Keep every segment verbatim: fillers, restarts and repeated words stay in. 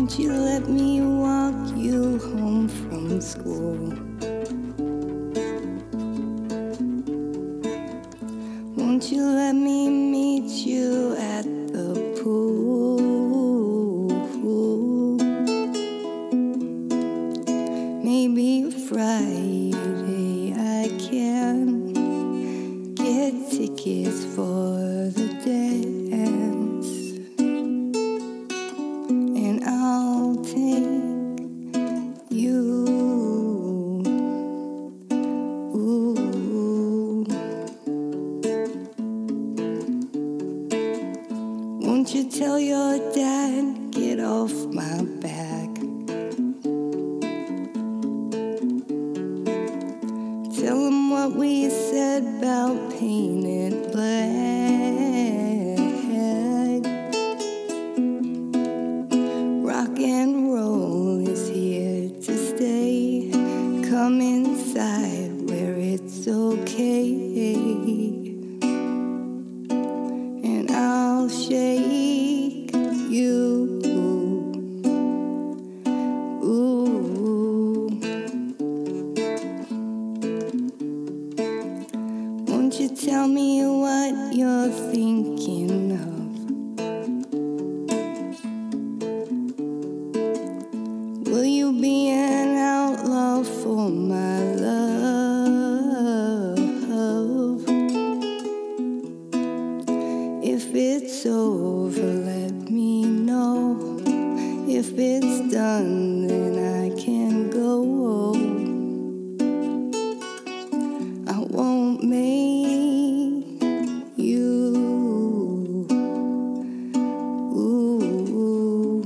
Won't you let me walk you home from school? Won't you let me meet you at the pool? Maybe Friday I can get tickets for the dance, and I'll take you. Ooh. Won't you tell your dad, get off my back? Tell him what we said about painted black. Rock and roll is here to stay. Come inside where it's okay, and I'll shake you. Ooh. Won't you tell me what you're thinking of? Will you be an outlaw for my love? If it's over, let me know. If it's done, then I can go. I won't make you. Ooh.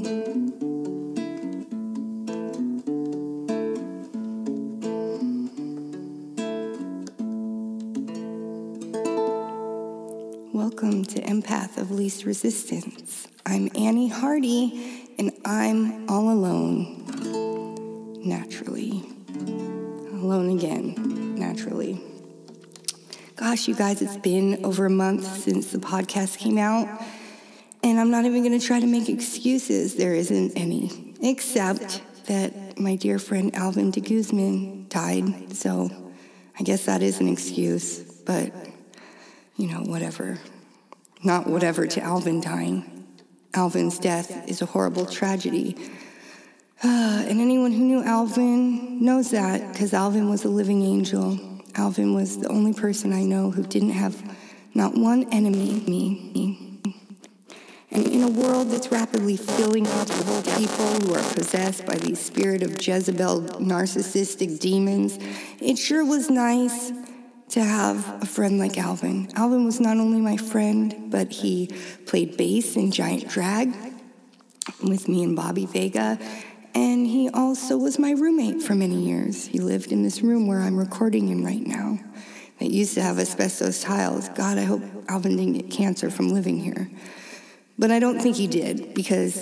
Welcome to Empath of Least Resistance. I'm Annie Hardy, and I'm all alone, naturally. Alone again, naturally. Gosh, you guys, it's been over a month since the podcast came out, and I'm not even going to try to make excuses. There isn't any, except that my dear friend Alvin de Guzman died, so I guess that is an excuse, but, you know, whatever. Not whatever to Alvin dying. Alvin's death is a horrible tragedy. Uh, and anyone who knew Alvin knows that, because Alvin was a living angel. Alvin was the only person I know who didn't have not one enemy, me. me. And in a world that's rapidly filling up with people who are possessed by the spirit of Jezebel narcissistic demons, it sure was nice to have a friend like Alvin. Alvin was not only my friend, but he played bass in Giant Drag with me and Bobby Vega, and he also was my roommate for many years. He lived in this room where I'm recording in right now that used to have asbestos tiles. God, I hope Alvin didn't get cancer from living here. But I don't think he did, because,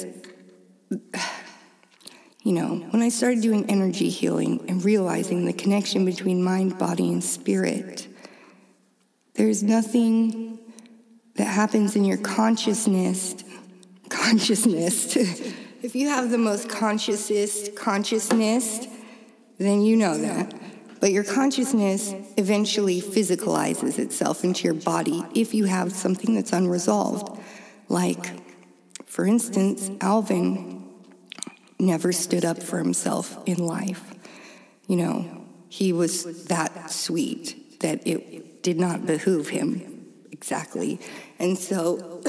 you know, when I started doing energy healing and realizing the connection between mind, body, and spirit, there's nothing that happens in your consciousness, consciousness. If you have the most consciousest consciousness, then you know that. But your consciousness eventually physicalizes itself into your body if you have something that's unresolved. Like, for instance, Alvin never stood up for himself in life. You know, he was that sweet that it did not behoove him exactly. And so,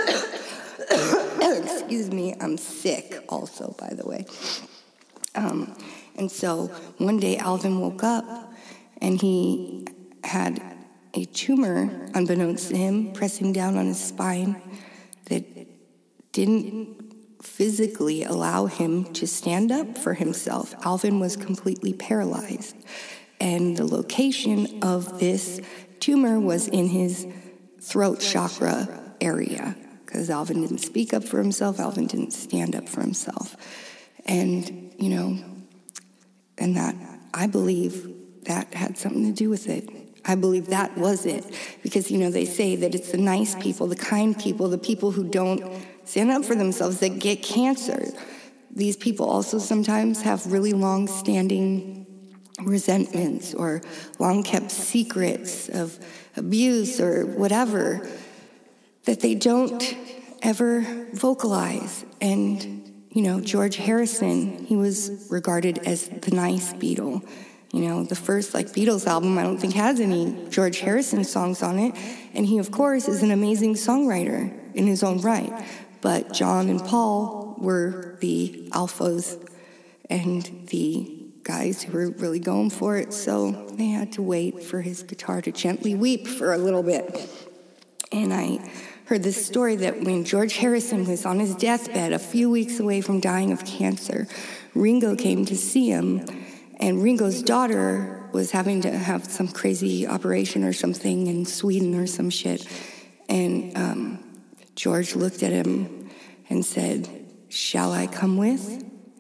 excuse me, I'm sick also, by the way. Um, and so one day Alvin woke up and he had a tumor, unbeknownst to him, pressing down on his spine that didn't physically allow him to stand up for himself. Alvin was completely paralyzed. And the location of this tumor was in his throat chakra area, because Alvin didn't speak up for himself. Alvin didn't stand up for himself. And, you know, and that, I believe that had something to do with it. I believe that was it. Because, you know, they say that it's the nice people, the kind people, the people who don't stand up for themselves that get cancer. these people also sometimes have really long-standing resentments or long-kept secrets of abuse or whatever that they don't ever vocalize. And, you know, George Harrison, he was regarded as the nice Beatle. You know, the first, like, Beatles album, I don't think has any George Harrison songs on it. And he, of course, is an amazing songwriter in his own right. But John and Paul were the alphas and the guys who were really going for it. So they had to wait for his guitar to gently weep for a little bit. And I heard this story that when George Harrison was on his deathbed, a few weeks away from dying of cancer, Ringo came to see him. And Ringo's daughter was having to have some crazy operation or something in Sweden or some shit. And um, George looked at him and said, "Shall I come with?"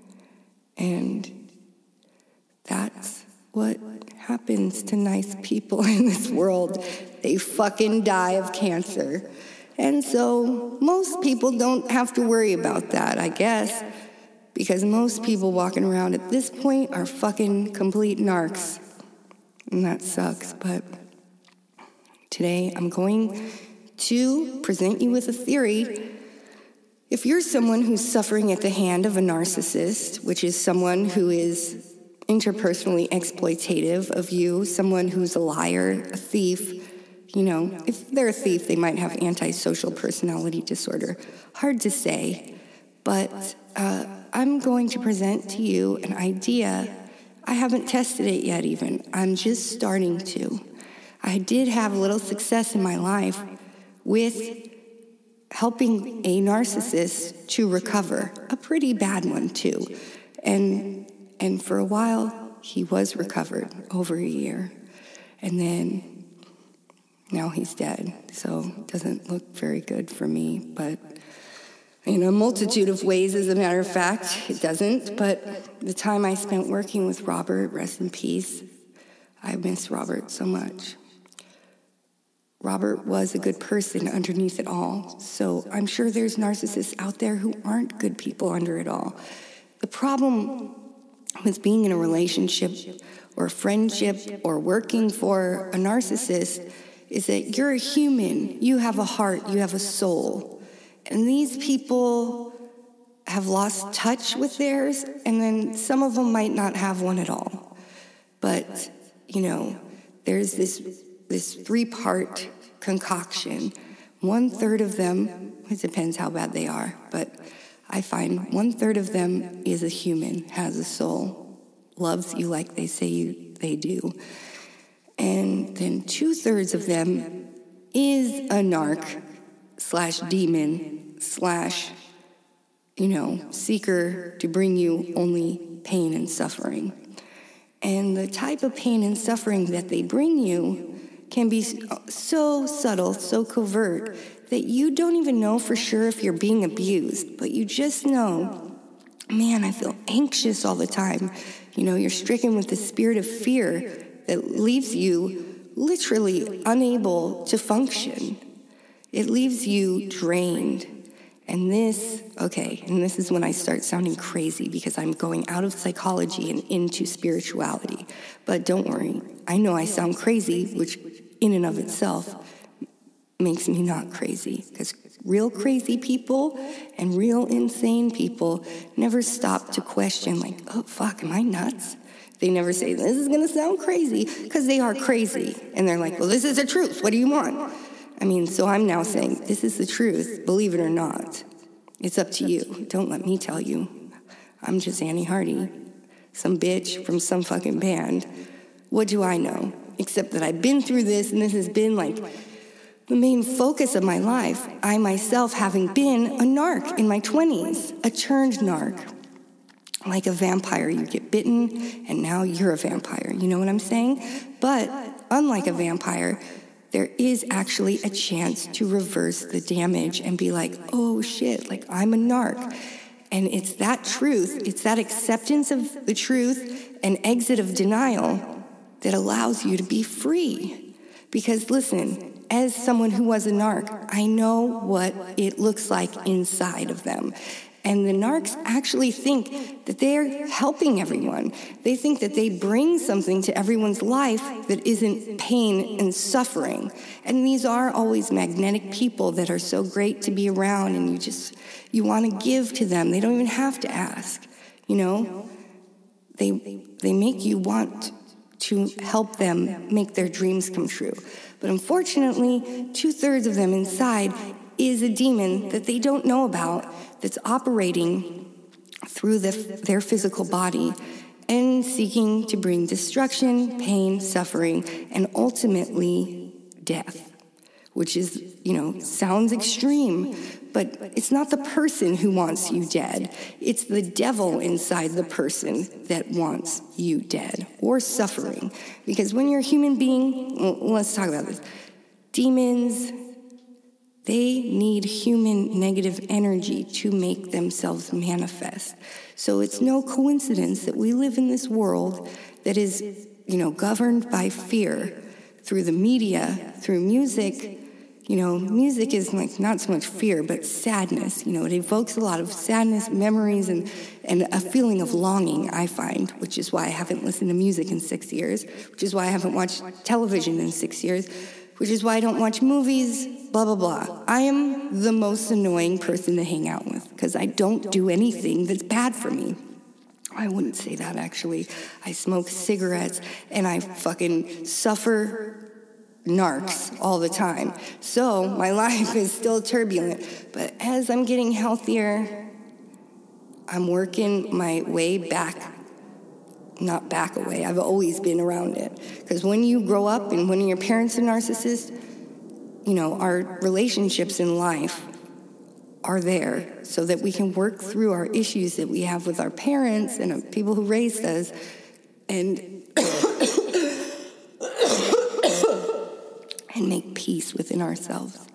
And that's what happens to nice people in this world. They fucking die of cancer. And so most people don't have to worry about that, I guess. Because most people walking around at this point are fucking complete narcs. And that sucks, but today I'm going to present you with a theory. If you're someone who's suffering at the hand of a narcissist, which is someone who is interpersonally exploitative of you, someone who's a liar, a thief, you know, if they're a thief, they might have antisocial personality disorder. Hard to say, but uh, I'm going to present to you an idea. I haven't tested it yet even. I'm just starting to. I did have a little success in my life with helping a narcissist to recover, a pretty bad one too. And and for a while, he was recovered, over a year. And then now he's dead, so it doesn't look very good for me, but in a multitude of ways, as a matter of fact, it doesn't. But the time I spent working with Robert, rest in peace, I miss Robert so much. Robert was a good person underneath it all. So I'm sure there's narcissists out there who aren't good people under it all. The problem with being in a relationship or a friendship or working for a narcissist is that you're a human. You have a heart. You have a soul. And these people have lost touch with theirs, and then some of them might not have one at all. But, you know, there's this this three-part concoction. One-third of them, it depends how bad they are, but I find one-third of them is a human, has a soul, loves you like they say you, they do. And then two-thirds of them is a narc slash demon slash, you know, seeker to bring you only pain and suffering. And the type of pain and suffering that they bring you can be so subtle, so covert, that you don't even know for sure if you're being abused, but you just know, man, I feel anxious all the time. You know, you're stricken with the spirit of fear that leaves you literally unable to function. It leaves you drained. And this, okay, and this is when I start sounding crazy because I'm going out of psychology and into spirituality. But don't worry, I know I sound crazy, which in and of itself makes me not crazy, because real crazy people and real insane people never stop to question, like, oh, fuck, am I nuts? They never say, this is going to sound crazy, because they are crazy. And they're like, well, this is the truth. What do you want? I mean, so I'm now saying, this is the truth, believe it or not. It's up to you. Don't let me tell you. I'm just Annie Hardy, some bitch from some fucking band. What do I know? Except that I've been through this, and this has been like the main focus of my life. I myself having been a narc in my twenties, a turned narc. Like a vampire, you get bitten, and now you're a vampire. You know what I'm saying? But unlike a vampire, there is actually a chance to reverse the damage and be like, oh shit, like I'm a narc. And it's that truth, it's that acceptance of the truth and exit of denial that allows you to be free. Because listen, as someone who was a narc, I know what it looks like inside of them. And the narcs actually think that they're helping everyone. They think that they bring something to everyone's life that isn't pain and suffering. And these are always magnetic people that are so great to be around, and you just, you want to give to them. They don't even have to ask, you know? They, they make you want to help them make their dreams come true. But unfortunately, two-thirds of them inside is a demon that they don't know about, that's operating through the, their physical body and seeking to bring destruction, pain, suffering, and ultimately death, which is, you know, sounds extreme, but it's not the person who wants you dead. It's the devil inside the person that wants you dead or suffering. Because when you're a human being, well, let's talk about this. Demons, they need human negative energy to make themselves manifest. So it's no coincidence that we live in this world that is, you know, governed by fear through the media, through music. You know, music is like not so much fear, but sadness. You know, it evokes a lot of sadness, memories, and, and a feeling of longing, I find, which is why I haven't listened to music in six years, which is why I haven't watched television in six years, which is why I don't watch movies, blah, blah, blah. I am the most annoying person to hang out with because I don't do anything that's bad for me. I wouldn't say that, actually. I smoke cigarettes, and I fucking suffer narcs all the time. So my life is still turbulent. But as I'm getting healthier, I'm working my way back. Not back away. I've always been around it. Because when you grow up and when your parents are narcissists, you know, our relationships in life are there so that we can work through our issues that we have with our parents and uh, people who raised us and and make peace within ourselves.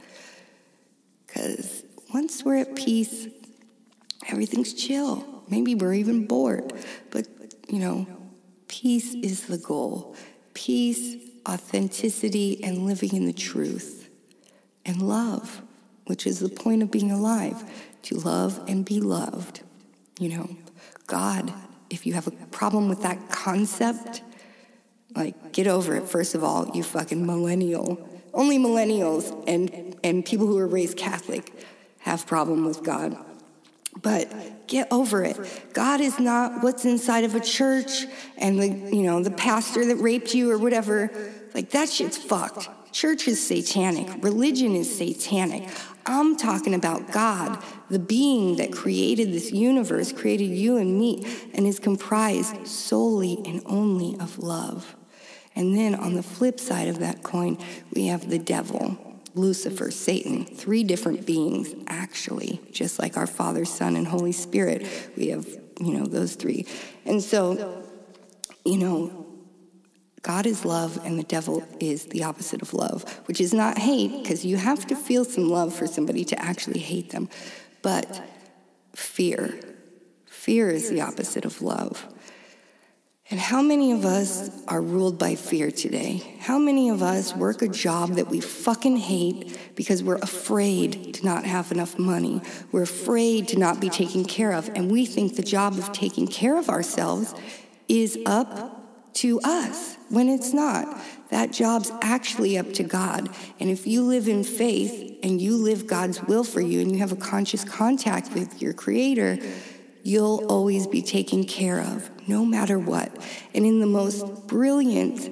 Because once we're at peace, everything's chill. Maybe we're even bored. But, you know, peace is the goal. Peace, authenticity, and living in the truth. And love, which is the point of being alive, to love and be loved. You know, God, if you have a problem with that concept, like, get over it, first of all, you fucking millennial. Only millennials and, and people who are raised Catholic have problem with God. But get over it. God is not what's inside of a church and the, you know, the pastor that raped you or whatever. Like, that shit's fucked. Church is satanic. Religion is satanic. I'm talking about God, the being that created this universe, created you and me, and is comprised solely and only of love. And then on the flip side of that coin, we have the devil, Lucifer, Satan, three different beings, actually, just like our Father, Son, and Holy Spirit. We have, you know, those three. And so, you know, God is love and the devil is the opposite of love, which is not hate, because you have to feel some love for somebody to actually hate them, but fear. Fear is the opposite of love. And how many of us are ruled by fear today? How many of us work a job that we fucking hate because we're afraid to not have enough money? We're afraid to not be taken care of. And we think the job of taking care of ourselves is up to us, when it's not. That job's actually up to God. And if you live in faith and you live God's will for you and you have a conscious contact with your Creator, you'll always be taken care of, no matter what. And in the most brilliant,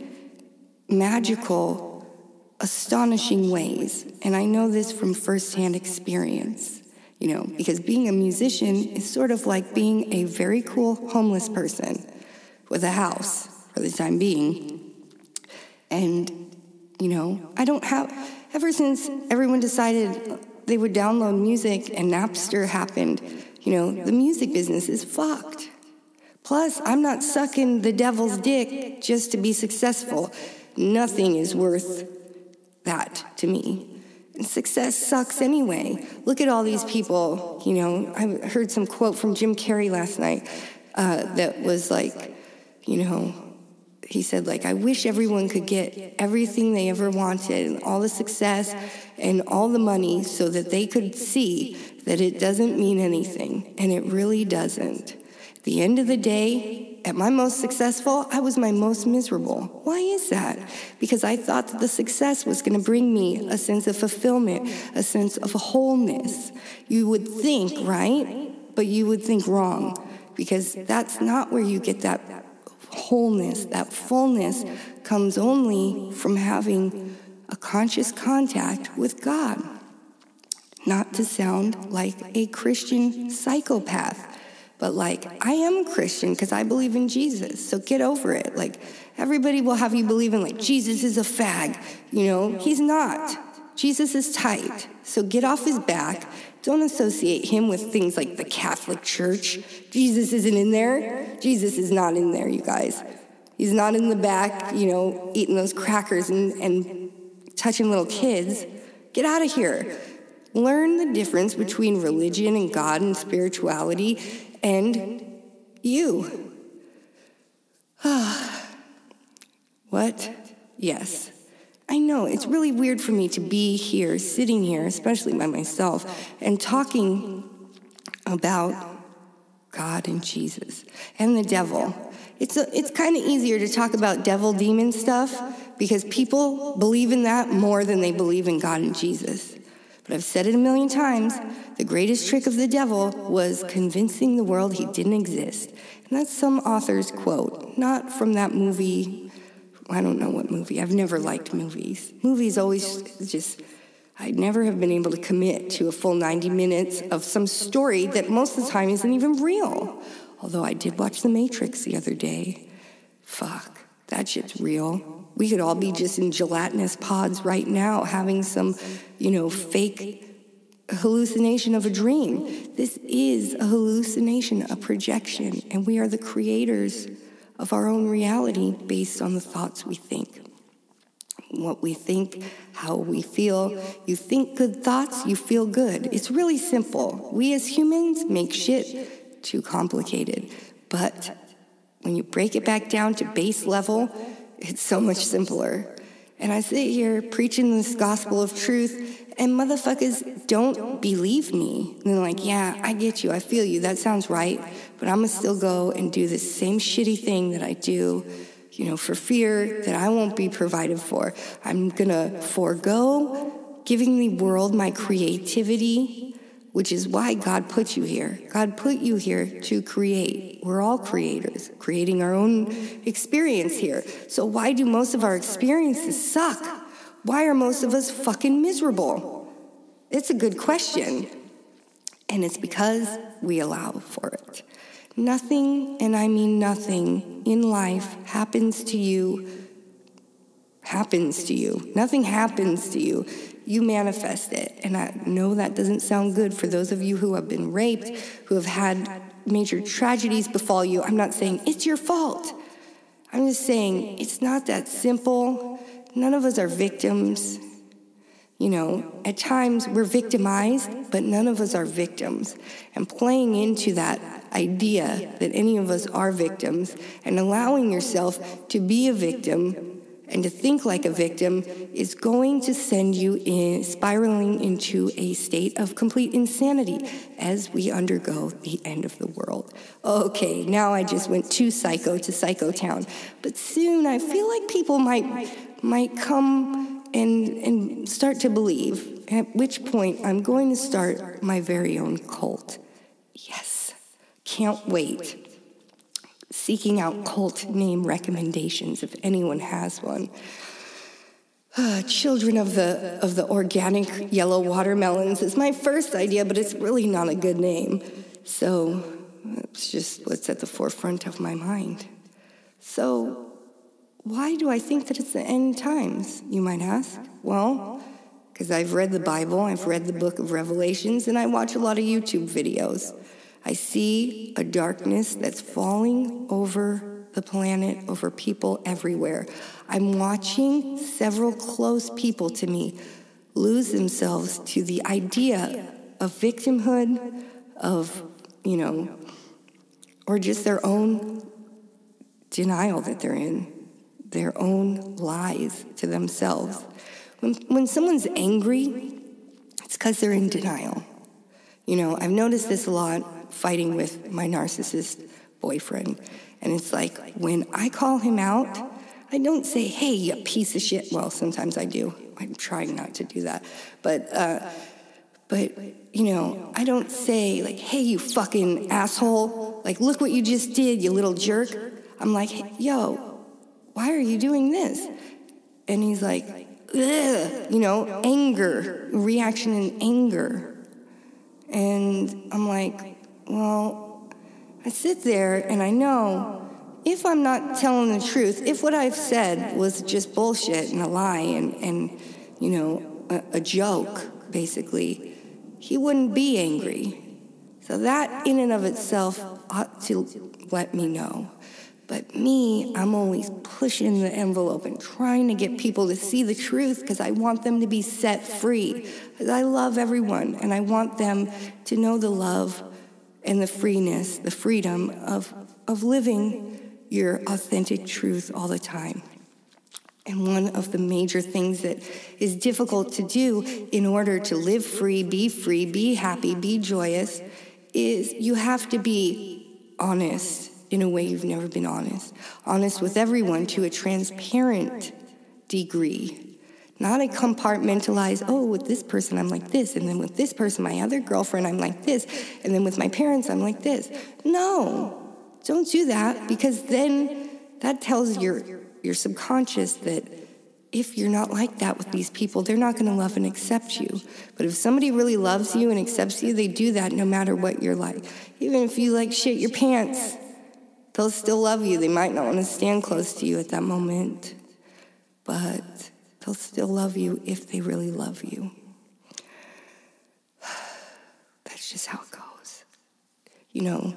magical, astonishing ways. And I know this from firsthand experience, you know, because being a musician is sort of like being a very cool homeless person with a house for the time being. And, you know, I don't have, ever since everyone decided they would download music and Napster happened, you know, the music business is fucked. Plus, I'm not sucking the devil's dick just to be successful. Nothing is worth that to me. And success sucks anyway. Look at all these people, you know, I heard some quote from Jim Carrey last night uh, that was like, you know, he said, like, I wish everyone could get everything they ever wanted and all the success and all the money so that they could see that it doesn't mean anything, and it really doesn't. At the end of the day, at my most successful, I was my most miserable. Why is that? Because I thought that the success was going to bring me a sense of fulfillment, a sense of wholeness. You would think, right? But you would think wrong, because that's not where you get that wholeness. That fullness comes only from having a conscious contact with God. Not to sound like a Christian psychopath, but like, I am a Christian because I believe in Jesus, so get over it. Like, everybody will have you believe in, like, Jesus is a fag. You know, he's not. Jesus is tight, so get off his back. Don't associate him with things like the Catholic Church. Jesus isn't in there. Jesus is not in there, you guys. He's not in the back, you know, eating those crackers and, and touching little kids. Get out of here. Learn the difference between religion and God and spirituality and you. What? Yes. I know, it's really weird for me to be here, sitting here, especially by myself, and talking about God and Jesus and the devil. It's a, it's kind of easier to talk about devil, demon stuff because people believe in that more than they believe in God and Jesus. But I've said it a million times, the greatest trick of the devil was convincing the world he didn't exist. And that's some author's quote, not from that movie. I don't know what movie. I've never liked movies. Movies always just, I never have been able to commit to a full ninety minutes of some story that most of the time isn't even real. Although I did watch The Matrix the other day. Fuck, that shit's real. We could all be just in gelatinous pods right now having some, you know, fake hallucination of a dream. This is a hallucination, a projection, and we are the creators of our own reality based on the thoughts we think. What we think, how we feel. You think good thoughts, you feel good. It's really simple. We as humans make shit too complicated. But when you break it back down to base level, it's so much simpler. And I sit here preaching this gospel of truth, and motherfuckers don't believe me. And they're like, yeah, I get you, I feel you, that sounds right, but I'm gonna still go and do this same shitty thing that I do, you know, for fear that I won't be provided for. I'm gonna forego giving the world my creativity, which is why God put you here. God put you here to create. We're all creators, creating our own experience here. So why do most of our experiences suck? Why are most of us fucking miserable? It's a good question. And it's because we allow for it. Nothing, and I mean nothing, in life happens to you, happens to you. Nothing happens to you. You manifest it. And I know that doesn't sound good for those of you who have been raped, who have had major tragedies befall you. I'm not saying it's your fault. I'm just saying it's not that simple. None of us are victims. You know, at times we're victimized, but none of us are victims. And playing into that idea that any of us are victims and allowing yourself to be a victim and to think like a victim is going to send you in spiraling into a state of complete insanity as we undergo the end of the world. Okay, now I just went too psycho to Psycho Town. But soon I feel like people might might come and and start to believe, at which point I'm going to start my very own cult. Yes, can't wait. Seeking out cult name recommendations if anyone has one. Uh, Children of the of the Organic Yellow Watermelons is my first idea, but it's really not a good name. So it's just what's at the forefront of my mind. So why do I think that it's the end times, you might ask? Well, because I've read the Bible, I've read the book of Revelations, and I watch a lot of YouTube videos. I see a darkness that's falling over the planet, over people everywhere. I'm watching several close people to me lose themselves to the idea of victimhood, of, you know, or just their own denial that they're in. their own lies to themselves. When, when someone's angry, it's because they're in denial. You know, I've noticed this a lot fighting with my narcissist boyfriend. And it's like, when I call him out, I don't say, hey, you piece of shit. Well, sometimes I do. I'm trying not to do that. But, uh, but you know, I don't say, like, hey, you fucking asshole. Like, look what you just did, you little jerk. I'm like, hey, yo, why are you doing this? And he's like, ugh, you know, anger, reaction in anger. And I'm like, well, I sit there and I know if I'm not telling the truth, if what I've said was just bullshit and a lie and, and you know, a, a joke, basically, he wouldn't be angry. So that in and of itself ought to let me know. But me, I'm always pushing the envelope and trying to get people to see the truth because I want them to be set free. I love everyone, and I want them to know the love and the freeness, the freedom of, of living your authentic truth all the time. And one of the major things that is difficult to do in order to live free, be free, be happy, be joyous, is you have to be honest in a way you've never been honest. Honest with everyone to a transparent degree. Not a compartmentalized, oh, with this person I'm like this, and then with this person, my other girlfriend, I'm like this, and then with my parents, I'm like this. No, don't do that, because then that tells your, your subconscious that if you're not like that with these people, they're not going to love and accept you. But if somebody really loves you and accepts you, they do that no matter what you're like. Even if you like shit your pants, they'll still love you. They might not want to stand close to you at that moment, but they'll still love you if they really love you. That's just how it goes, you know.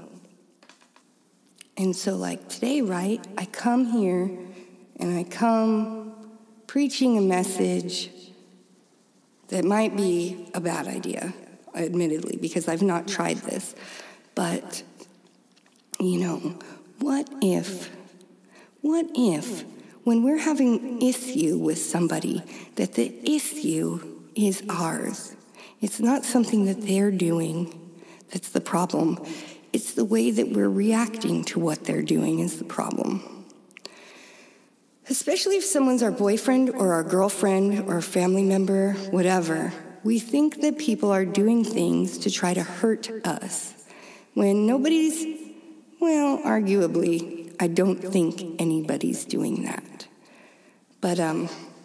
And so, like today, right, I come here and I come preaching a message that might be a bad idea, admittedly, because I've not tried this. But, you know, what if, what if when we're having issue with somebody, that the issue is ours? It's not something that they're doing that's the problem. It's the way that we're reacting to what they're doing is the problem. Especially if someone's our boyfriend or our girlfriend or a family member, whatever, we think that people are doing things to try to hurt us. When nobody's, well, arguably, I don't think anybody's doing that. But, um,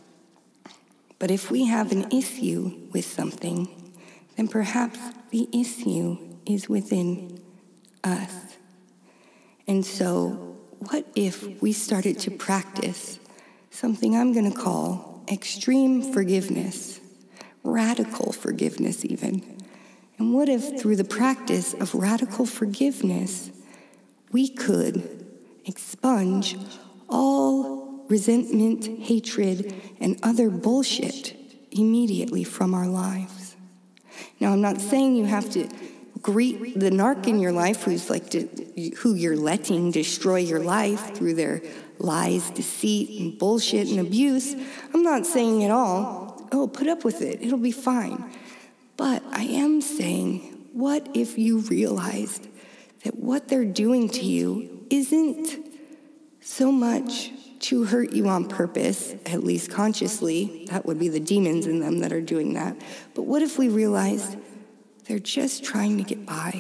but if we have an issue with something, then perhaps the issue is within us. And so, what if we started to practice something I'm going to call extreme forgiveness, radical forgiveness even? And what if through the practice of radical forgiveness, we could expunge all resentment, hatred, and other bullshit immediately from our lives? Now, I'm not saying you have to greet the narc in your life who's like to, who you're letting destroy your life through their lies, deceit, and bullshit and abuse. I'm not saying at all, oh, put up with it, it'll be fine. But I am saying, what if you realized that what they're doing to you isn't so much to hurt you on purpose, at least consciously? That would be the demons in them that are doing that. But what if we realized they're just trying to get by?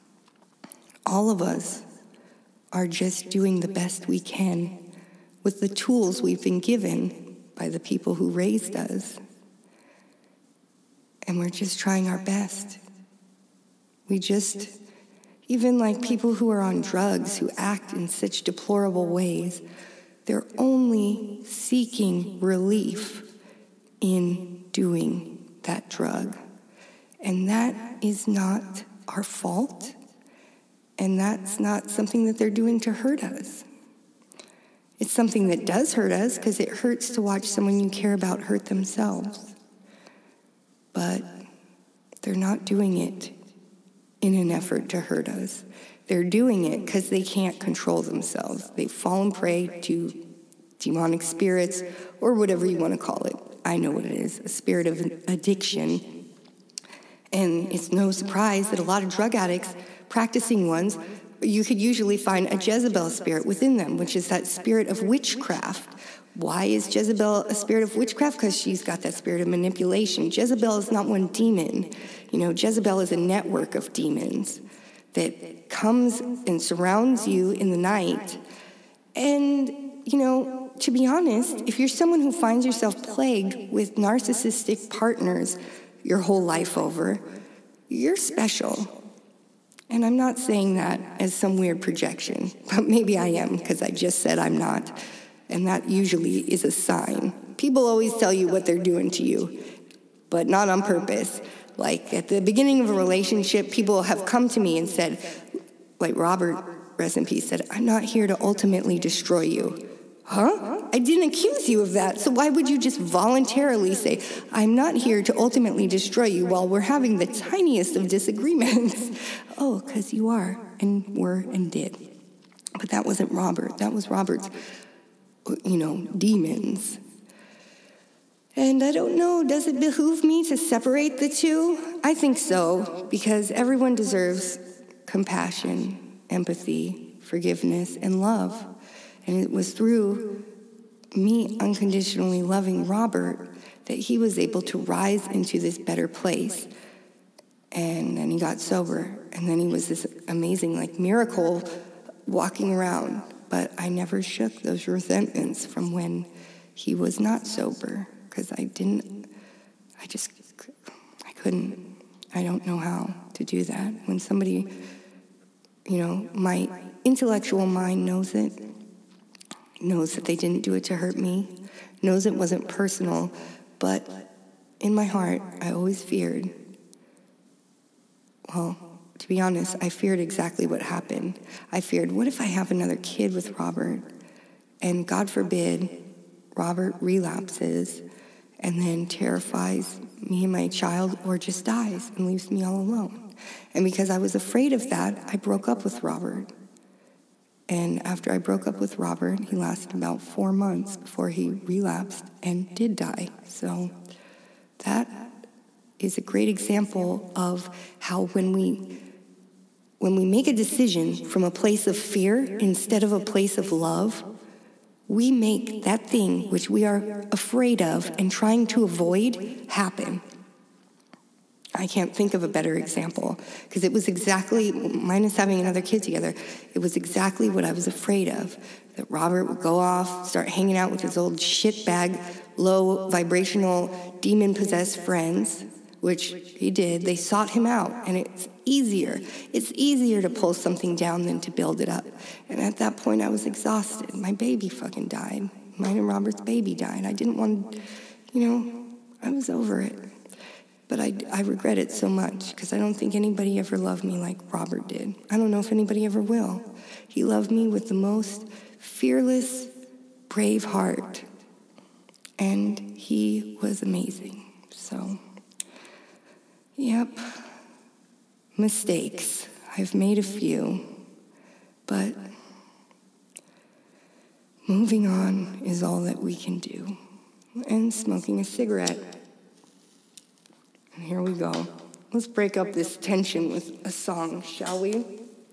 All of us are just doing the best we can with the tools we've been given by the people who raised us. And we're just trying our best. We just, even like people who are on drugs, who act in such deplorable ways, they're only seeking relief in doing that drug. And that is not our fault, and that's not something that they're doing to hurt us. It's something that does hurt us because it hurts to watch someone you care about hurt themselves. But they're not doing it in an effort to hurt us. They're doing it because they can't control themselves. They've fallen prey to demonic spirits, or whatever you want to call it. I know what it is, a spirit of addiction. And it's no surprise that a lot of drug addicts, practicing ones, you could usually find a Jezebel spirit within them, which is that spirit of witchcraft. Why is Jezebel a spirit of witchcraft? Because she's got that spirit of manipulation. Jezebel is not one demon. You know, Jezebel is a network of demons that comes and surrounds you in the night. And, you know, to be honest, if you're someone who finds yourself plagued with narcissistic partners your whole life over, you're special. And I'm not saying that as some weird projection, but maybe I am, because I just said I'm not. And that usually is a sign. People always tell you what they're doing to you, but not on purpose. Like at the beginning of a relationship, people have come to me and said, like Robert, rest in peace, said, I'm not here to ultimately destroy you. Huh? I didn't accuse you of that, so why would you just voluntarily say, I'm not here to ultimately destroy you while we're having the tiniest of disagreements? Oh, because you are, and were, and did. But that wasn't Robert. That was Robert's, you know, demons. And I don't know, does it behoove me to separate the two? I think so, because everyone deserves compassion, empathy, forgiveness, and love. And it was through me unconditionally loving Robert that he was able to rise into this better place. And then he got sober. And then he was this amazing, like, miracle walking around. But I never shook those resentments from when he was not sober. Because I didn't, I just, I couldn't, I don't know how to do that. When somebody, you know, my intellectual mind knows it, knows that they didn't do it to hurt me, knows it wasn't personal, but in my heart, I always feared, well, to be honest, I feared exactly what happened. I feared, what if I have another kid with Robert, and God forbid, Robert relapses, and then terrifies me and my child, or just dies and leaves me all alone. And because I was afraid of that, I broke up with Robert. And after I broke up with Robert, he lasted about four months before he relapsed and did die. So that is a great example of how when we when we make a decision from a place of fear instead of a place of love, we make that thing which we are afraid of and trying to avoid happen. I can't think of a better example, because it was exactly, minus having another kid together, it was exactly what I was afraid of. That Robert would go off, start hanging out with his old shitbag, low vibrational, demon-possessed friends, which he did. They sought him out, and it's easier. It's easier to pull something down than to build it up. And at that point, I was exhausted. My baby fucking died. Mine and Robert's baby died. I didn't want, you know, I was over it. But I, I regret it so much, because I don't think anybody ever loved me like Robert did. I don't know if anybody ever will. He loved me with the most fearless, brave heart. And he was amazing. So, yep. Mistakes. I've made a few. But moving on is all that we can do. And smoking a cigarette. And here we go. Let's break up this tension with a song, shall we?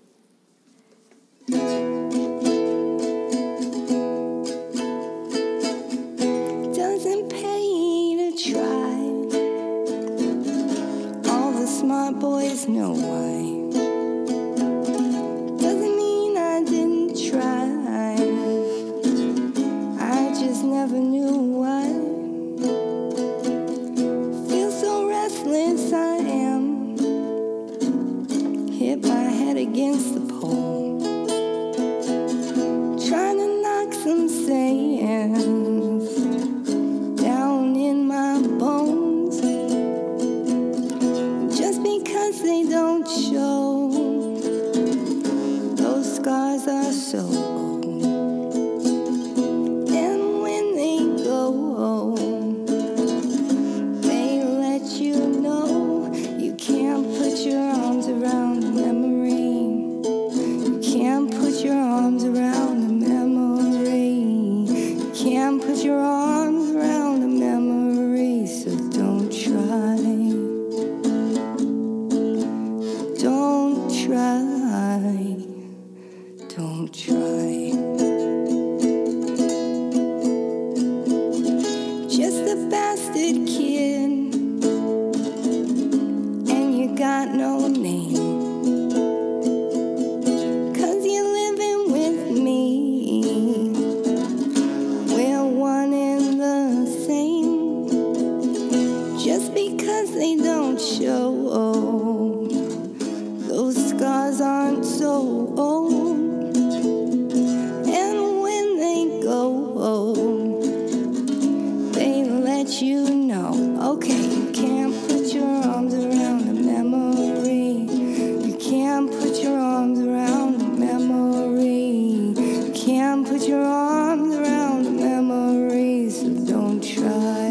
Doesn't pay to try. All the smart boys know why. Doesn't mean I didn't try. I just never knew why. I am, hit my head against the pole, trying to knock some sand down in my bones, just because they don't show, those scars are so old, and when they go, your arms around a memory. You can't put your arms around a memory. You try. Just a bastard kid, and you got no name, 'cause you're living with me. We're one and the same. Just because they don't show, those scars aren't so old. And when they go, they let you know, okay, you can't put your arms around a memory. You can't put your arms around a memory. You can't put your arms around a memory, so don't try.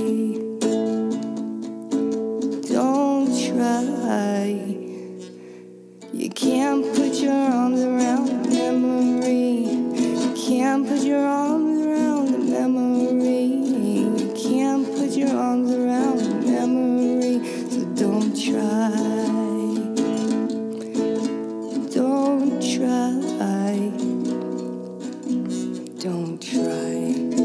Don't try. You can't put your arms around a memory. You can't put your arms around a memory. You can't put your arms around a memory, so don't try. Don't try. Don't try.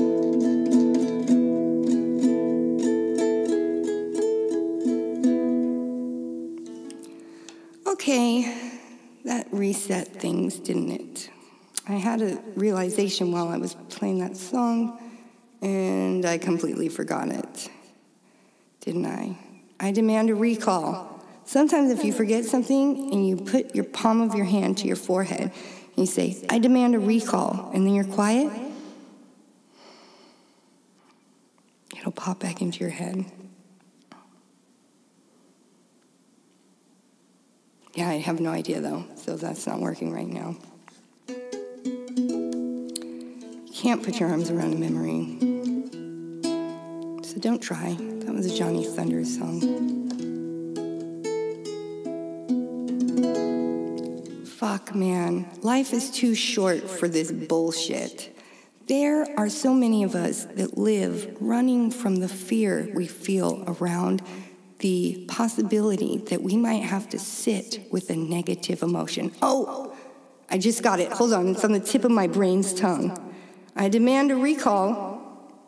Okay, that reset things, didn't it? I had a realization while I was playing that song, and I completely forgot it. Didn't I? I demand a recall. Sometimes if you forget something and you put your palm of your hand to your forehead and you say, I demand a recall, and then you're quiet, it'll pop back into your head. Yeah, I have no idea, though, so that's not working right now. You can't put your arms around a memory, so don't try. That was a Johnny Thunders song. Fuck, man. Life is too short for this bullshit. There are so many of us that live running from the fear we feel around the possibility that we might have to sit with a negative emotion. Oh, I just got it. Hold on, it's on the tip of my brain's tongue. I demand a recall.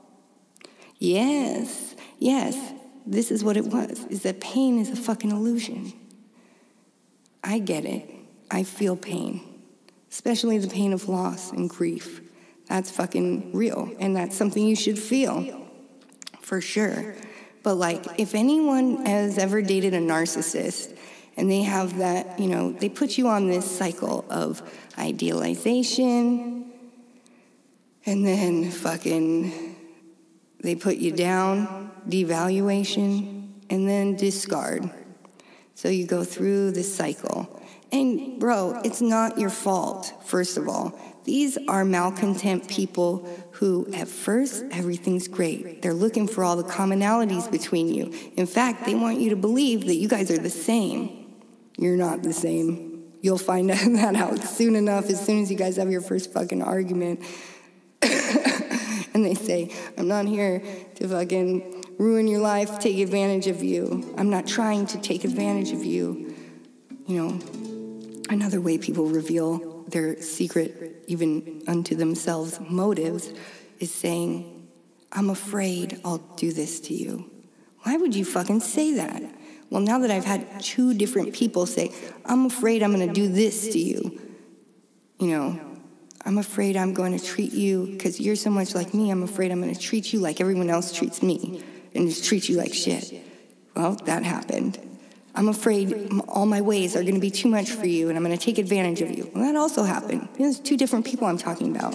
Yes, yes, this is what it was, is that pain is a fucking illusion. I get it. I feel pain, especially the pain of loss and grief. That's fucking real, and that's something you should feel, for sure. But, like, if anyone has ever dated a narcissist and they have that, you know, they put you on this cycle of idealization and then fucking they put you down, devaluation, and then discard. So you go through this cycle. And, bro, it's not your fault, first of all. These are malcontent people who, at first, everything's great. They're looking for all the commonalities between you. In fact, they want you to believe that you guys are the same. You're not the same. You'll find that out soon enough, as soon as you guys have your first fucking argument. And they say, I'm not here to fucking ruin your life, take advantage of you. I'm not trying to take advantage of you. You know, another way people reveal their secret, even unto themselves, motives is saying, I'm afraid I'll do this to you. Why would you fucking say that? Well, now that I've had two different people say, I'm afraid I'm going to do this to you, you know, I'm afraid I'm going to treat you, because you're so much like me, I'm afraid I'm going to treat you like everyone else treats me and just treat you like shit. Well, that happened. I'm afraid all my ways are going to be too much for you, and I'm going to take advantage of you. Well, that also happened. There's two different people I'm talking about.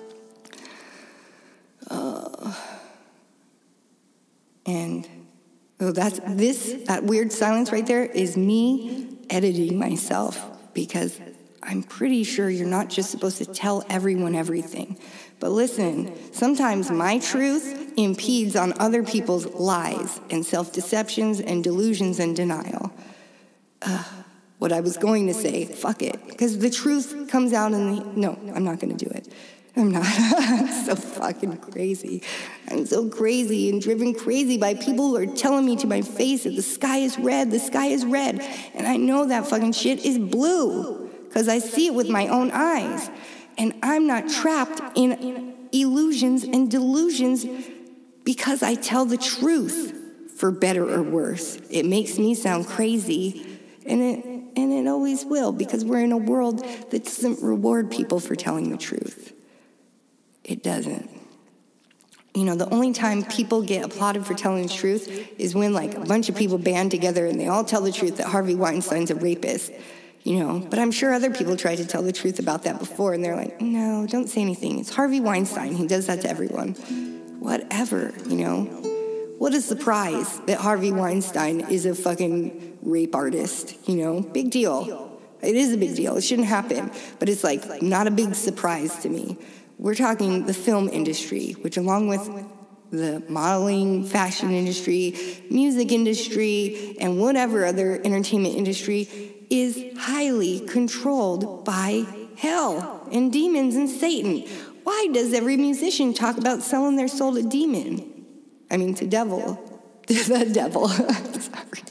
Uh, and oh, that's this that weird silence right there is me editing myself, because I'm pretty sure you're not just supposed to tell everyone everything. But listen, sometimes my truth impedes on other people's lies and self-deceptions and delusions and denial. Uh, what I was going to say, fuck it. Because the truth comes out in the... No, I'm not going to do it. I'm not. I'm so fucking crazy. I'm so crazy and driven crazy by people who are telling me to my face that the sky is red, the sky is red. And I know that fucking shit is blue, because I see it with my own eyes. And I'm not trapped in illusions and delusions because I tell the truth, for better or worse. It makes me sound crazy, and it, and it always will, because we're in a world that doesn't reward people for telling the truth. It doesn't. You know, the only time people get applauded for telling the truth is when, like, a bunch of people band together and they all tell the truth that Harvey Weinstein's a rapist, you know. But I'm sure other people tried to tell the truth about that before, and they're like, no, don't say anything. It's Harvey Weinstein. He does that to everyone. Whatever, you know. What a surprise that Harvey Weinstein is a fucking rape artist, you know. Big deal. It is a big deal. It shouldn't happen. But it's, like, not a big surprise to me. We're talking the film industry, which, along with the modeling, fashion industry, music industry, and whatever other entertainment industry, is highly controlled by hell and demons and Satan. Why does every musician talk about selling their soul to demon? I mean, to devil. The devil. Sorry.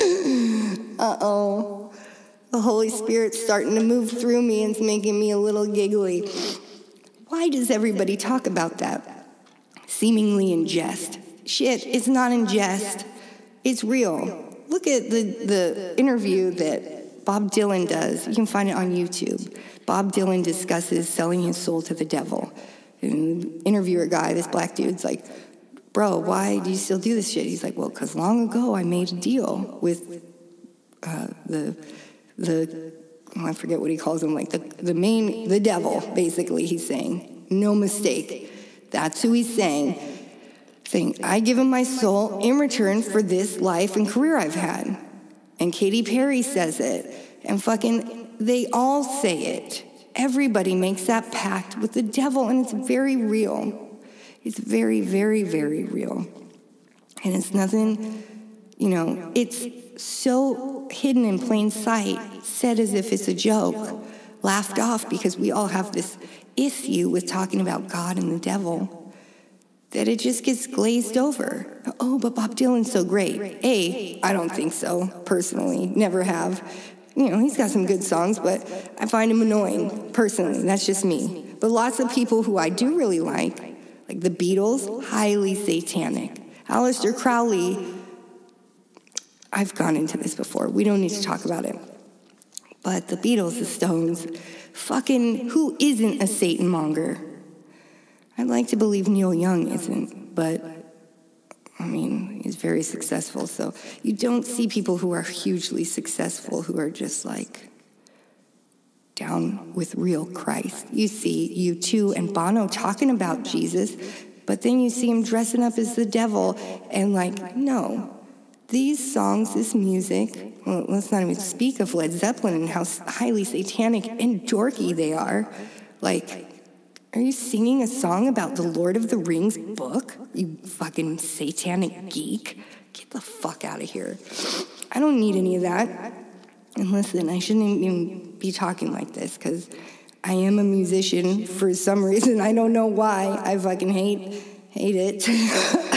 Uh-oh. The Holy Spirit's starting to move through me and it's making me a little giggly. Why does everybody talk about that? Seemingly in jest. Shit, it's not in jest. It's real. Look at the, the interview that Bob Dylan does. You can find it on YouTube. Bob Dylan discusses selling his soul to the devil. And the interviewer guy, this black dude's like, bro, why do you still do this shit? He's like, well, because long ago I made a deal with uh, the... the I forget what he calls him, like the, the main, the devil, basically, he's saying. No mistake. That's who he's saying. Saying, I give him my soul in return for this life and career I've had. And Katy Perry says it. And fucking, they all say it. Everybody makes that pact with the devil, and it's very real. It's very, very, very real. And it's nothing, you know, it's so hidden in plain sight, said as if it's a joke, laughed off because we all have this issue with talking about God and the devil, that it just gets glazed over. Oh, but Bob Dylan's so great. A, I don't think so, personally, never have. You know, he's got some good songs, but I find him annoying, personally. That's just me. But lots of people who I do really like, like the Beatles, highly satanic. Aleister Crowley, I've gone into this before. We don't need to talk about it. But the Beatles, the Stones, fucking, who isn't a Satan monger? I'd like to believe Neil Young isn't, but, I mean, he's very successful. So you don't see people who are hugely successful who are just, like, down with real Christ. You see U two and Bono talking about Jesus, but then you see him dressing up as the devil and, like, no. These songs, this music, well, let's not even speak of Led Zeppelin and how highly satanic and dorky they are. Like, are you singing a song about the Lord of the Rings book? You fucking satanic geek. Get the fuck out of here. I don't need any of that. And listen, I shouldn't even be talking like this because I am a musician for some reason. I don't know why. I fucking hate, hate it.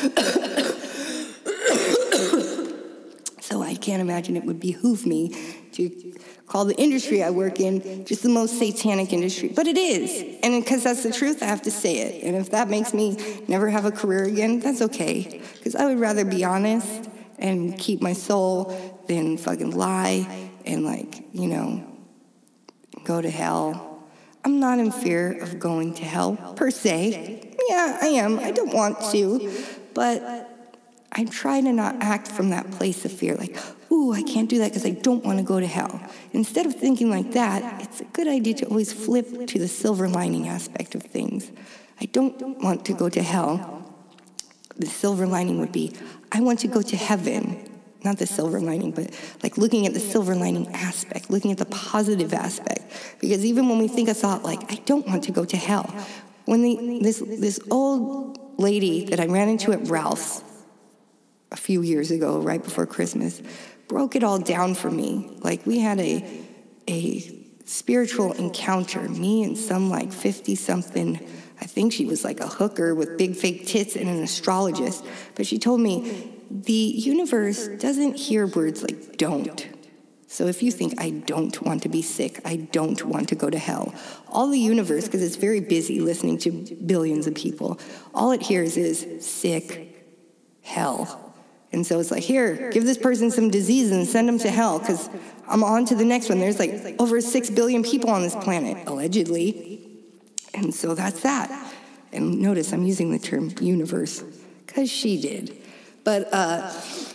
So I can't imagine it would behoove me to call the industry I work in just the most satanic industry. But it is. And because that's the truth, I have to say it. And if that makes me never have a career again, that's okay. Because I would rather be honest and keep my soul than fucking lie and, like, you know, go to hell. I'm not in fear of going to hell, per se. Yeah, I am. I don't want to. But I try to not act from that place of fear, like, ooh, I can't do that because I don't want to go to hell. Instead of thinking like that, it's a good idea to always flip to the silver lining aspect of things. I don't want to go to hell. The silver lining would be, I want to go to heaven. Not the silver lining, but like looking at the silver lining aspect, looking at the positive aspect. Because even when we think a thought like, I don't want to go to hell, when the, this, this old lady that I ran into at Ralph's a few years ago, right before Christmas, broke it all down for me. Like, we had a a spiritual encounter, me and some, like, fifty-something, I think she was like a hooker with big fake tits and an astrologist. But she told me, the universe doesn't hear words like don't. So if you think, I don't want to be sick, I don't want to go to hell, all the universe, because it's very busy listening to billions of people, all it hears is sick, hell. And so it's like, here, give this person some disease and send them to hell, because I'm on to the next one. There's like over six billion people on this planet, allegedly. And so that's that. And notice I'm using the term universe, because she did. But, uh...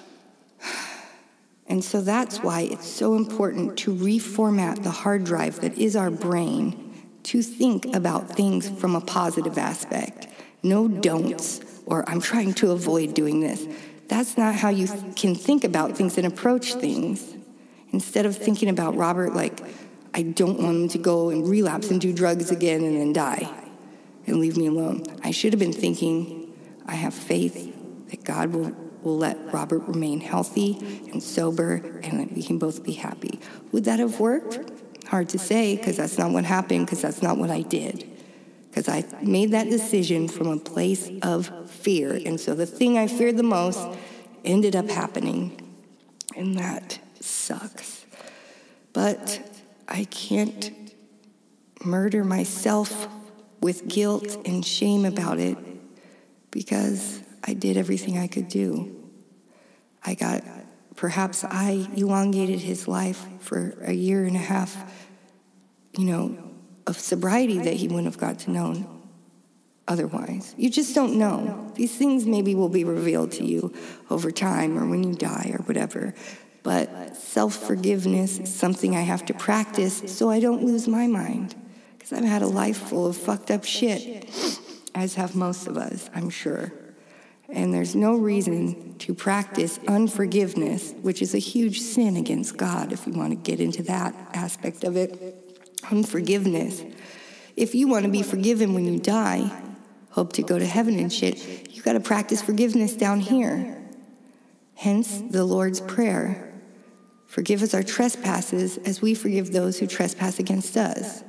And so that's why it's so important to reformat the hard drive that is our brain to think about things from a positive aspect. No don'ts, or I'm trying to avoid doing this. That's not how you th- can think about things and approach things. Instead of thinking about Robert like, I don't want him to go and relapse and do drugs again and then die and leave me alone. I should have been thinking, I have faith that God will will let Robert remain healthy and sober, and that we can both be happy. Would that have worked? Hard to say, because that's not what happened, because that's not what I did. Because I made that decision from a place of fear, and so the thing I feared the most ended up happening, and that sucks. But I can't murder myself with guilt and shame about it, because I did everything I could do. I got, perhaps I elongated his life for a year and a half, you know, of sobriety that he wouldn't have got to know otherwise. You just don't know. These things maybe will be revealed to you over time or when you die or whatever. But self-forgiveness is something I have to practice so I don't lose my mind. Because I've had a life full of fucked up shit, as have most of us, I'm sure. And there's no reason to practice unforgiveness, which is a huge sin against God, if you want to get into that aspect of it. Unforgiveness. If you want to be forgiven when you die, hope to go to heaven and shit, you got to practice forgiveness down here. Hence the Lord's Prayer. Forgive us our trespasses as we forgive those who trespass against us.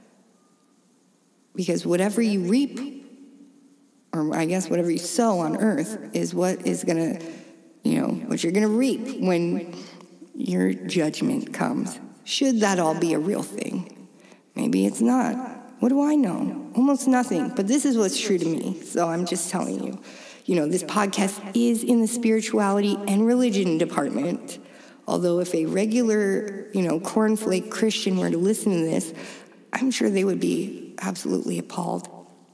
Because whatever you reap, or I guess whatever you sow on earth, is what is going to, you know, what you're going to reap when your judgment comes. Should that all be a real thing? Maybe it's not. What do I know? Almost nothing. But this is what's true to me, so I'm just telling you. You know, this podcast is in the spirituality and religion department. Although if a regular, you know, cornflake Christian were to listen to this, I'm sure they would be absolutely appalled.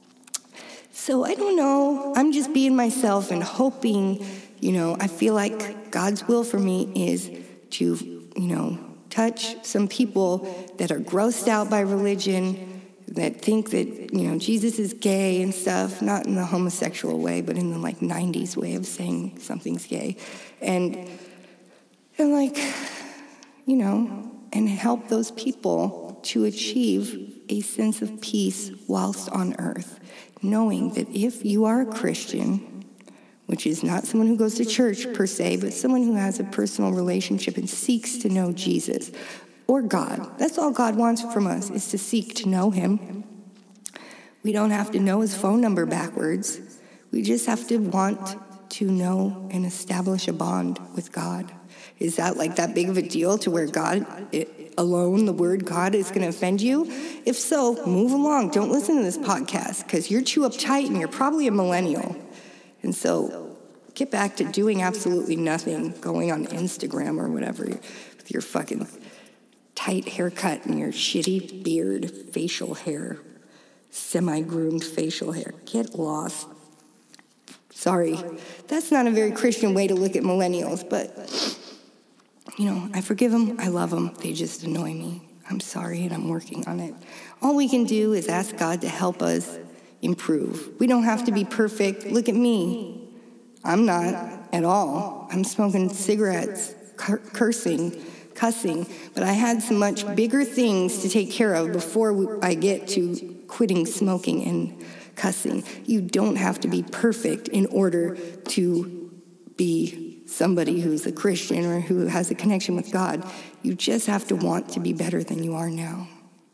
So I don't know. I'm just being myself and hoping, you know, I feel like God's will for me is to, you know, touch some people that are grossed out by religion, that think that, you know, Jesus is gay and stuff, not in the homosexual way, but in the, like, nineties way of saying something's gay. And, and like, you know, and help those people to achieve a sense of peace whilst on earth, knowing that if you are a Christian, which is not someone who goes to church per se, but someone who has a personal relationship and seeks to know Jesus or God. That's all God wants from us, is to seek to know him. We don't have to know his phone number backwards. We just have to want to know and establish a bond with God. Is that like that big of a deal to where God it, alone, the word God, is going to offend you? If so, move along. Don't listen to this podcast, because you're too uptight and you're probably a millennial. And so get back to doing absolutely nothing, going on Instagram or whatever with your fucking tight haircut and your shitty beard, facial hair, semi-groomed facial hair. Get lost. Sorry. That's not a very Christian way to look at millennials, but, you know, I forgive them. I love them. They just annoy me. I'm sorry, and I'm working on it. All we can do is ask God to help us improve. We don't have to be perfect. Look at me. I'm not at all. I'm smoking cigarettes, cur- cursing, cussing, but I had some much bigger things to take care of before I get to quitting smoking and cussing. You don't have to be perfect in order to be somebody who's a Christian or who has a connection with God. You just have to want to be better than you are now.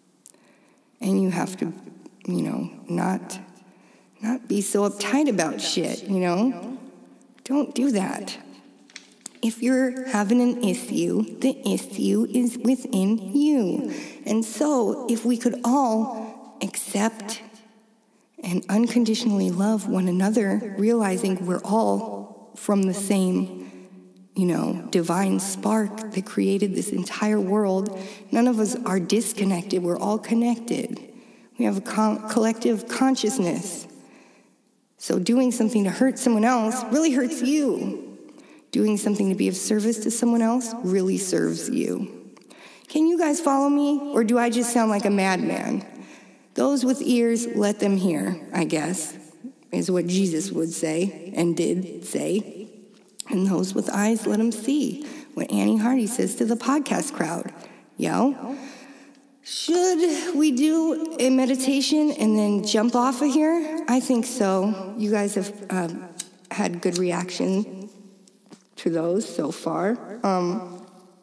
And you have to, you know, not not be so uptight about shit, you know? Don't do that. If you're having an issue, the issue is within you. And so if we could all accept and unconditionally love one another, realizing we're all from the same, you know, divine spark that created this entire world. None of us are disconnected. We're all connected. We have a co- collective consciousness. So doing something to hurt someone else really hurts you. Doing something to be of service to someone else really serves you. Can you guys follow me? Or do I just sound like a madman? Those with ears, let them hear, I guess, is what Jesus would say and did say. And those with eyes, let them see, what Annie Hardy says to the podcast crowd. Yo, should we do a meditation and then jump off of here? I think so. You guys have uh, had good reaction to those so far. Um,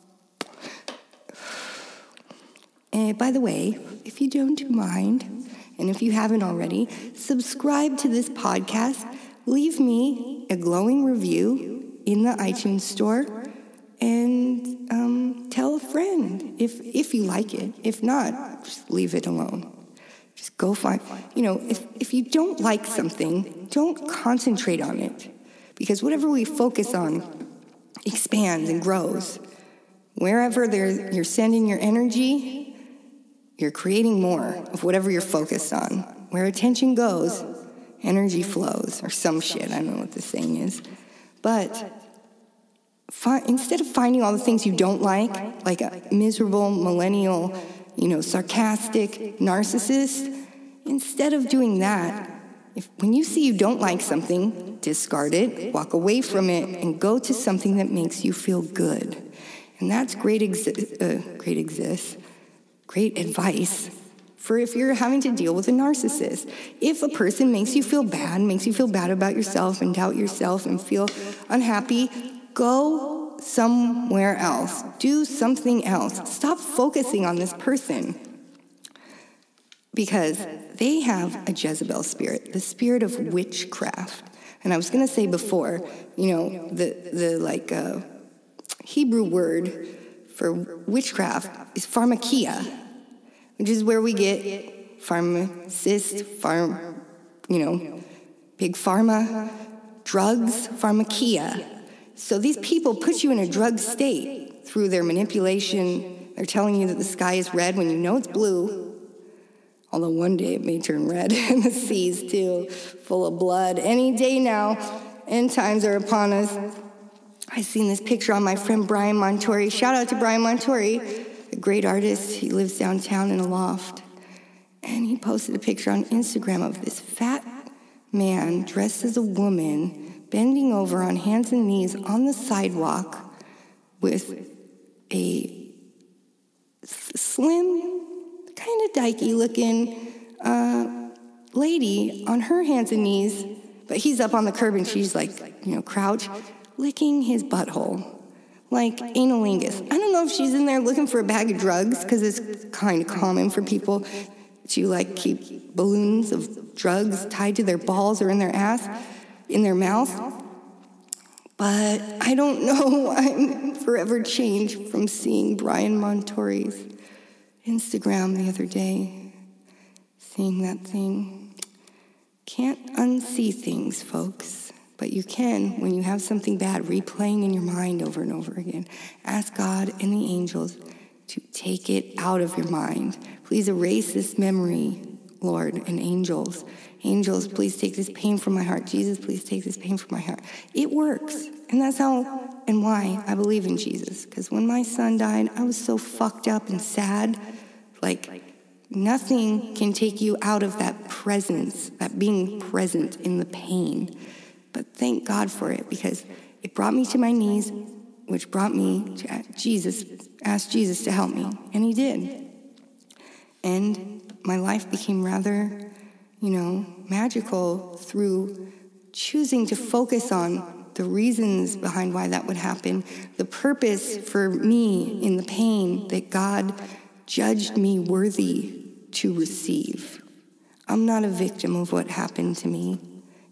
and by the way, if you don't mind, and if you haven't already, subscribe to this podcast. Leave me a glowing review in the iTunes store, and um, tell a friend if if you like it. If not, just leave it alone. Just go find, you know, if, if you don't like something, don't concentrate on it. Because whatever we focus on expands and grows. Wherever there, you're sending your energy, you're creating more of whatever you're focused on. Where attention goes, energy flows, or some shit. I don't know what the saying is. But fi- instead of finding all the things you don't like, like a miserable, millennial, you know, sarcastic narcissist, instead of doing that, if, when you see you don't like something, discard it, walk away from it, and go to something that makes you feel good. And that's great, exi- uh, great exist, great advice for if you're having to deal with a narcissist. If a person makes you feel bad, makes you feel bad about yourself and doubt yourself and feel unhappy, go somewhere else. Do something else. Stop focusing on this person. Because they have a Jezebel spirit, the spirit of witchcraft. And I was going to say before, you know, the, the like, uh, Hebrew word for witchcraft is pharmakia, which is where we get pharmacist, pharm, you know, big pharma, drugs, pharmakia. So these people put you in a drug state through their manipulation. They're telling you that the sky is red when you know it's blue. Although one day it may turn red, and the seas too, full of blood. Any day now, end times are upon us. I seen this picture on my friend Brian Montori. Shout out to Brian Montori, a great artist. He lives downtown in a loft. And he posted a picture on Instagram of this fat man dressed as a woman, bending over on hands and knees on the sidewalk with a slim, kind of dykey-looking uh, lady on her hands and knees, but he's up on the curb and she's like, you know, crouch, licking his butthole, like analingus. I don't know if she's in there looking for a bag of drugs, because it's kind of common for people to like keep balloons of drugs tied to their balls or in their ass, in their mouth. But I don't know. I'm forever changed from seeing Brian Montori's Instagram the other day, seeing that thing. Can't unsee things, folks, but you can when you have something bad replaying in your mind over and over again. Ask God and the angels to take it out of your mind. Please erase this memory, Lord, and angels. Angels, please take this pain from my heart. Jesus, please take this pain from my heart. It works, and that's how and why I believe in Jesus. Because when my son died, I was so fucked up and sad. Like, nothing can take you out of that presence, that being present in the pain. But thank God for it, because it brought me to my knees, which brought me to Jesus, asked Jesus to help me, and he did. And my life became rather, you know, magical through choosing to focus on the reasons behind why that would happen, the purpose for me in the pain that God judged me worthy to receive. I'm not a victim of what happened to me.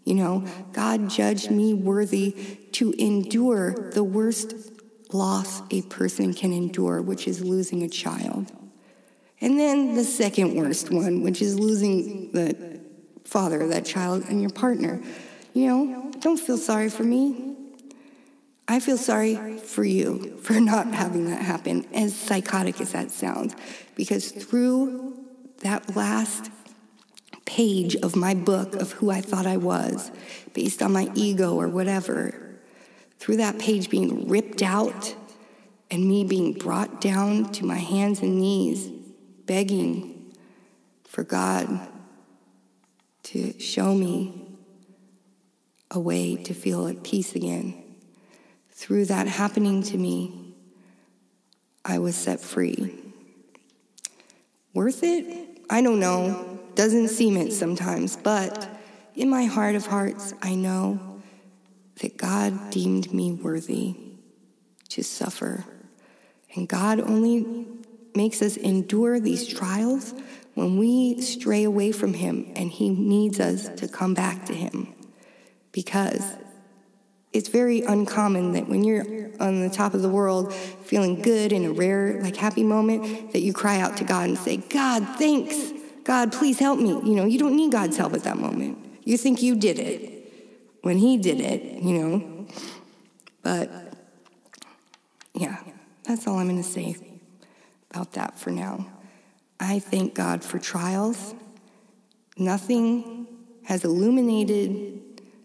You know, God judged me worthy to endure the worst loss a person can endure, which is losing a child. And then the second worst one, which is losing the father of that child and your partner. You know, don't feel sorry for me. I feel sorry for you for not having that happen, as psychotic as that sounds, because through that last page of my book of who I thought I was, based on my ego or whatever, through that page being ripped out and me being brought down to my hands and knees, begging for God to show me a way to feel at peace again. Through that happening to me, I was set free. Worth it? I don't know. Doesn't seem it sometimes, but in my heart of hearts, I know that God deemed me worthy to suffer. And God only makes us endure these trials when we stray away from him, and he needs us to come back to him. Because it's very uncommon that when you're on the top of the world, feeling good in a rare, like happy moment, that you cry out to God and say, God, thanks. God, please help me. You know, you don't need God's help at that moment. You think you did it when he did it, you know. But yeah, that's all I'm going to say about that for now. I thank God for trials. Nothing has illuminated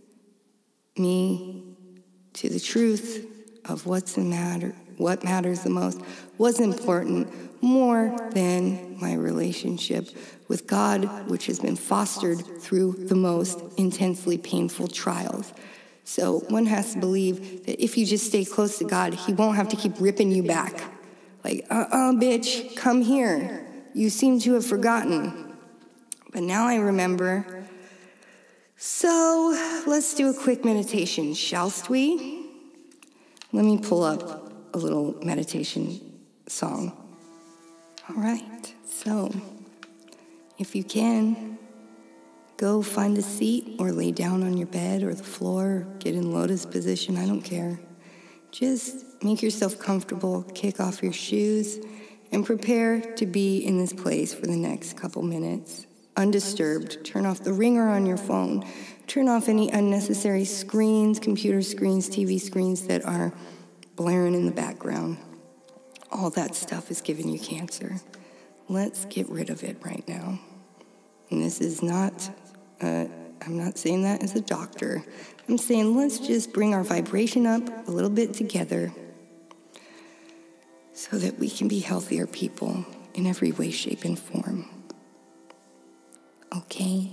me to the truth of what's the matter, what matters the most, what's important, more than my relationship with God, which has been fostered through the most intensely painful trials. So one has to believe that if you just stay close to God, he won't have to keep ripping you back. Like, uh-uh, bitch, come here. You seem to have forgotten. But now I remember. So let's do a quick meditation, shall we? Let me pull up a little meditation song. All right, so if you can, go find a seat or lay down on your bed or the floor, or get in lotus position, I don't care. Just make yourself comfortable, kick off your shoes, and prepare to be in this place for the next couple minutes. Undisturbed. Turn off the ringer on your phone. Turn off any unnecessary screens, computer screens, T V screens that are blaring in the background. All that stuff is giving you cancer. Let's get rid of it right now. And this is not, uh, I'm not saying that as a doctor. I'm saying let's just bring our vibration up a little bit together so that we can be healthier people in every way, shape, and form. Okay?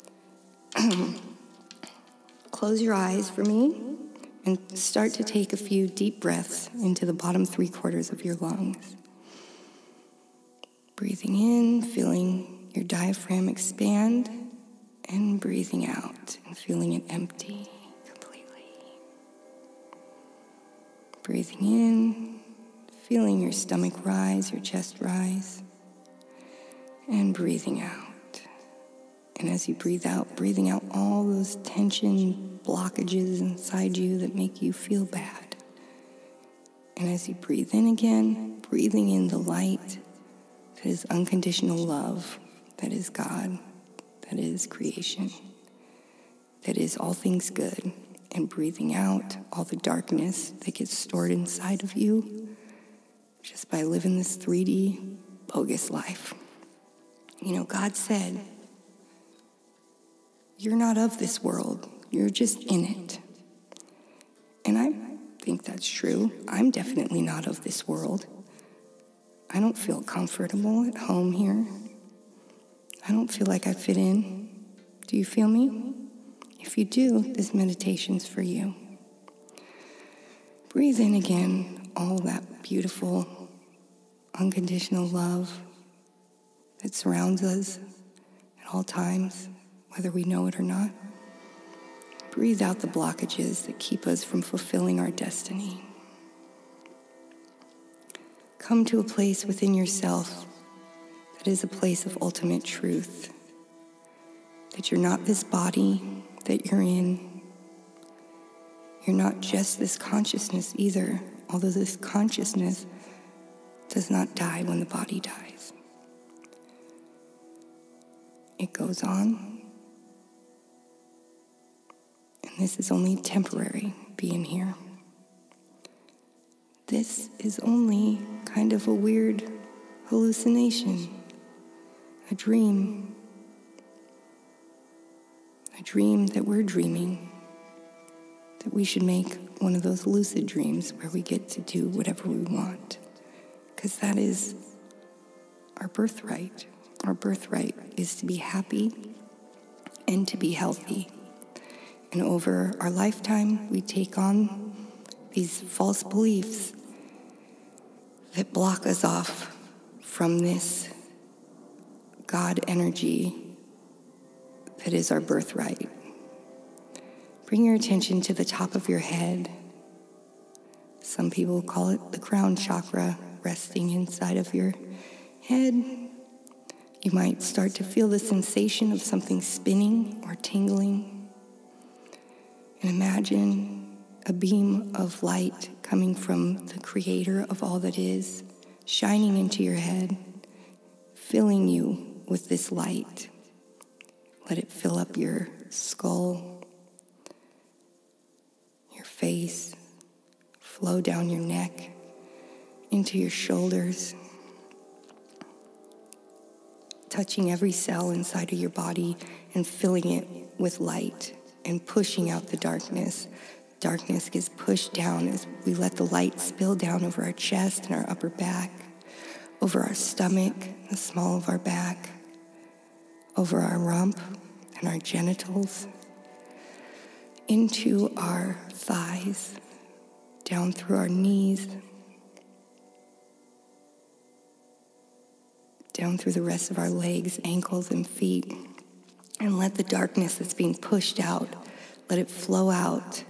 Close your eyes for me and start to take a few deep breaths into the bottom three quarters of your lungs. Breathing in, feeling your diaphragm expand, and breathing out and feeling it empty completely. Breathing in, feeling your stomach rise, your chest rise, and breathing out. And as you breathe out, breathing out all those tension blockages inside you that make you feel bad. And as you breathe in again, breathing in the light that is unconditional love, that is God, that is creation, that is all things good. And breathing out all the darkness that gets stored inside of you just by living this three D bogus life. You know, God said, you're not of this world. You're just in it. And I think that's true. I'm definitely not of this world. I don't feel comfortable at home here. I don't feel like I fit in. Do you feel me? If you do, this meditation's for you. Breathe in again all that beautiful, unconditional love that surrounds us at all times, whether we know it or not. Breathe out the blockages that keep us from fulfilling our destiny. Come to a place within yourself that is a place of ultimate truth, that you're not this body, that you're in. You're not just this consciousness either, although this consciousness does not die when the body dies. It goes on, and this is only temporary, being here. This is only kind of a weird hallucination, a dream, a dream that we're dreaming, that we should make one of those lucid dreams where we get to do whatever we want, because that is our birthright. Our birthright is to be happy and to be healthy. And over our lifetime, we take on these false beliefs that block us off from this God energy that is our birthright. Bring your attention to the top of your head. Some people call it the crown chakra, resting inside of your head. You might start to feel the sensation of something spinning or tingling. And imagine a beam of light coming from the creator of all that is, shining into your head, filling you with this light. Let it fill up your skull, your face, flow down your neck, into your shoulders, touching every cell inside of your body and filling it with light and pushing out the darkness. Darkness gets pushed down as we let the light spill down over our chest and our upper back, over our stomach, the small of our back, over our rump and our genitals, into our thighs, down through our knees, down through the rest of our legs, ankles, and feet, and let the darkness that's being pushed out, let it flow out,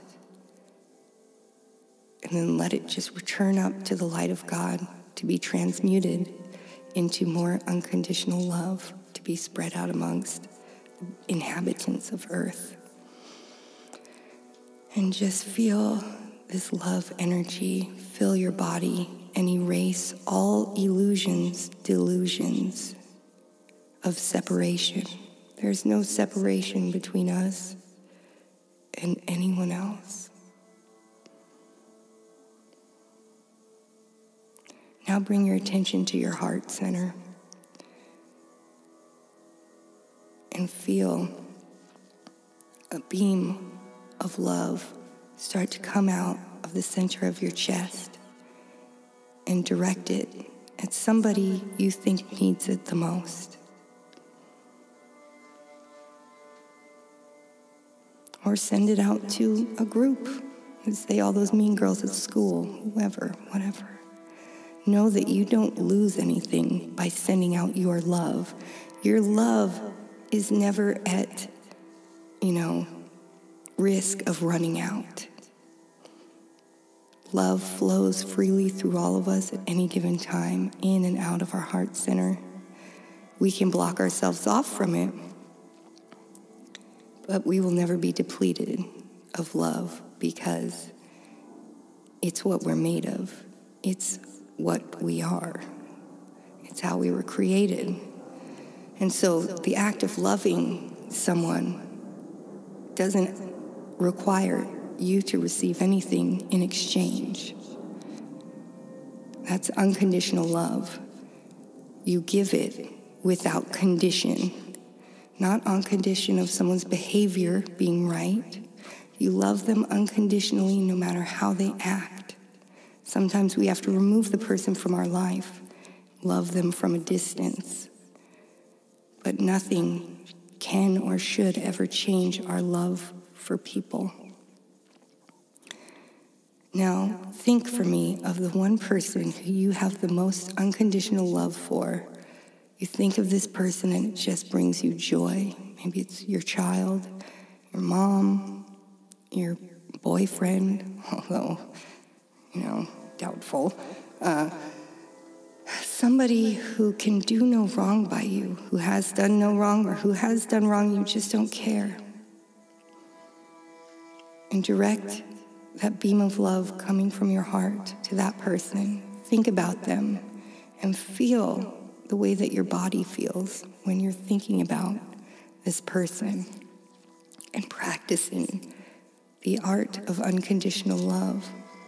and then let it just return up to the light of God to be transmuted into more unconditional love to be spread out amongst the inhabitants of earth. And just feel this love energy fill your body and erase all illusions, delusions of separation. There's no separation between us and anyone else. Now bring your attention to your heart center and feel a beam of love start to come out of the center of your chest and direct it at somebody you think needs it the most. Or send it out to a group. Say all those mean girls at school, whoever, whatever. Know that you don't lose anything by sending out your love. Your love is never at, you know, risk of running out. Love flows freely through all of us at any given time, in and out of our heart center. We can block ourselves off from it, but we will never be depleted of love because it's what we're made of. It's what we are. It's how we were created. And so the act of loving someone doesn't require you to receive anything in exchange. That's unconditional love. You give it without condition, not on condition of someone's behavior being right. You love them unconditionally no matter how they act. Sometimes we have to remove the person from our life, love them from a distance. But nothing can or should ever change our love for people. Now, think for me of the one person who you have the most unconditional love for. You think of this person and it just brings you joy. Maybe it's your child, your mom, your boyfriend, although, you know, doubtful. Uh, somebody who can do no wrong by you, who has done no wrong or who has done wrong, you just don't care. and direct that beam of love coming from your heart to that person. Think about them and feel the way that your body feels when you're thinking about this person and practicing the art of unconditional love.